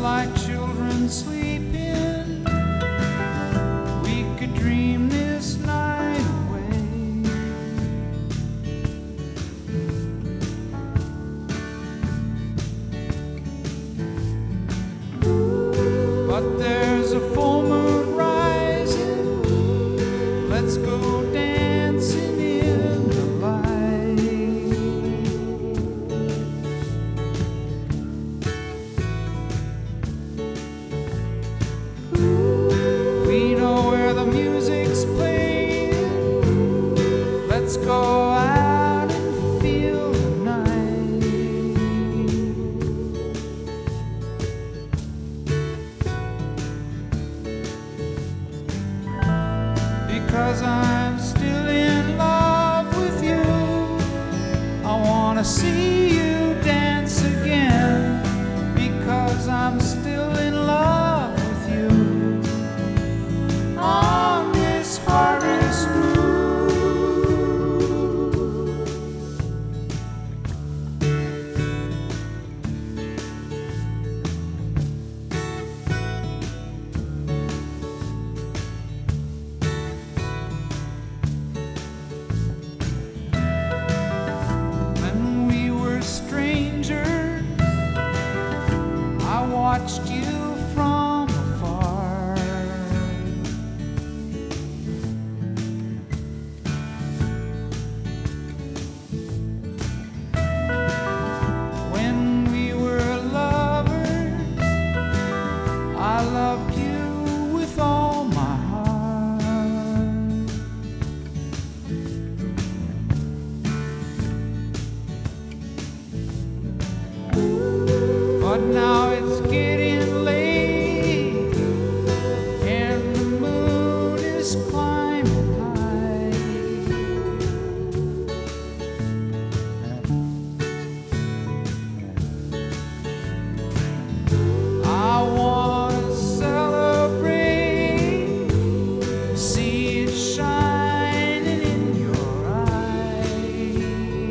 like children sleeping, we could dream this night away. But there's a full moon rising, let's go dancing in the light. We know where the music's playing, let's go out and feel the night. Because I'm still in love with you, I wanna see you dance again. Because I'm still in love with you, on this harvest moon. When we were strangers, I watched you from afar. When we were lovers, I loved you with all my heart. But now it's getting late, and the moon is climbing high. I wanna celebrate, see it shining in your eyes.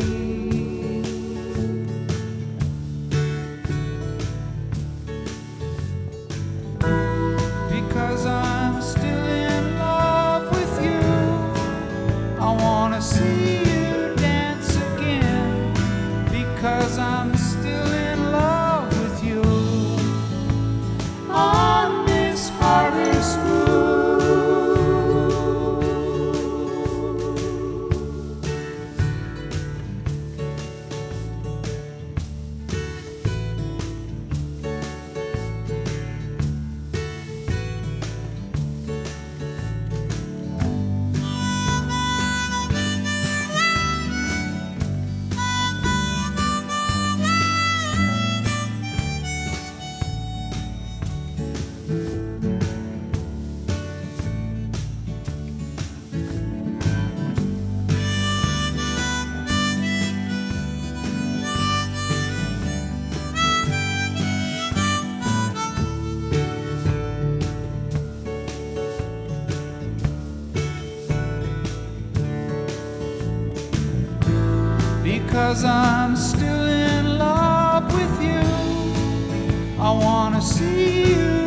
Because I'm still in love with you, I wanna see you dance again. Because I'm still in love with you, on this harvest moon. Because I'm still in love with you, I wanna see you